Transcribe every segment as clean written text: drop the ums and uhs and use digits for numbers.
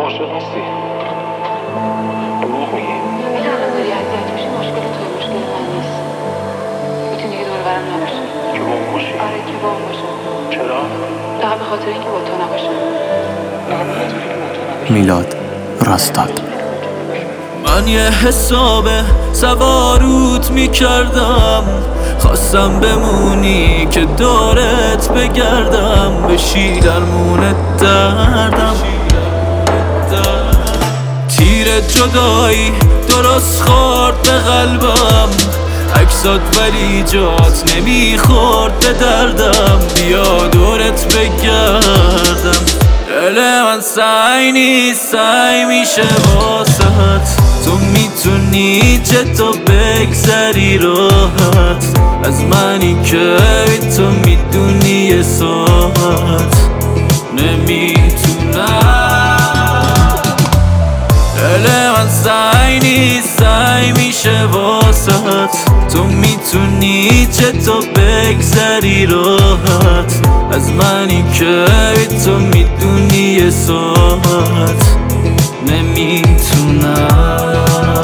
عاشق نیستی؟ دروغ میگی. میدونم داری اذیت میشی، مشکل توی مشکل من نیست. میتونی که دور برم نباشی. که با اون باشی؟ آره که با اون باشم. چرا؟ فقط به خاطر اینکه با تو نباشم. میلاد راستاد. من یه حساب سواروت میکردم، خواستم بمونی که دورت بگردم، بشی درمون دردم. تیر جدایی درست خورد به قلبم، عکسات ولی جات نمیخورد به دردم، بیا دورت بگردم. دل من سعی نیست، سعی میشه واسهت، تو میتونی چطور بگذری راحت از منی که تو میدونی یه ساعت نمیتونم. دل من سعی نیست، سعی میشه واسهت، تو میتونی چطور بگذری راحت از منی که تو میدونی یه ساعت نمیتونم.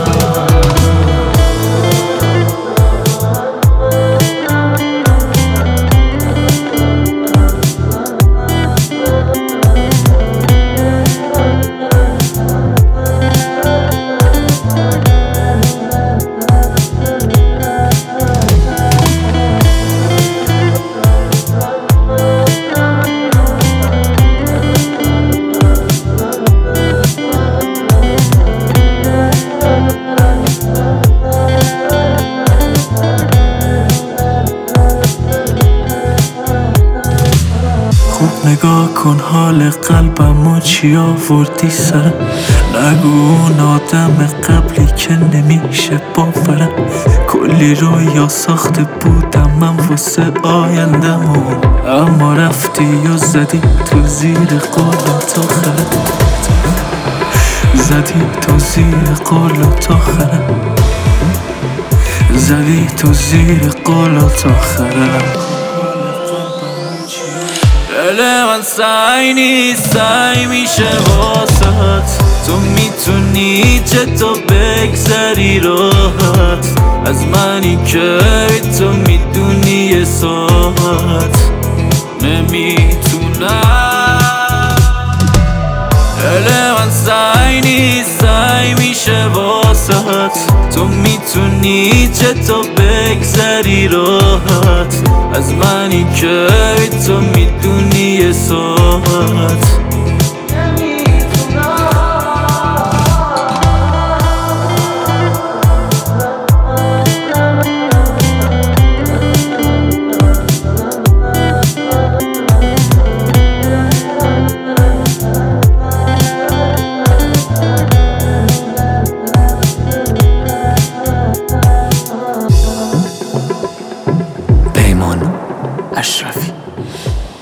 نگاه کن حال قلبم و چی آوردی سرم، نگو اون آدم قبلی که نمیشه باورم. کلی رویا ساخته بودم من واسه آیندم، اما رفتی و زدی تو زیر قولت آخرم، زدی تو زیر قولت آخرم، زدی تو زیر قولت آخرم. دل من سعی نیست، سعی میشه واسهت، تو میتونی چطور بگذری راحت از منی که تو میدونی یه ساعت نمیتونم. دل من سعی نیست، سعی میشه واسهت، تو میتونی چطور بگذری راحت از منی که تو میدونی یه ساعت اشرفی.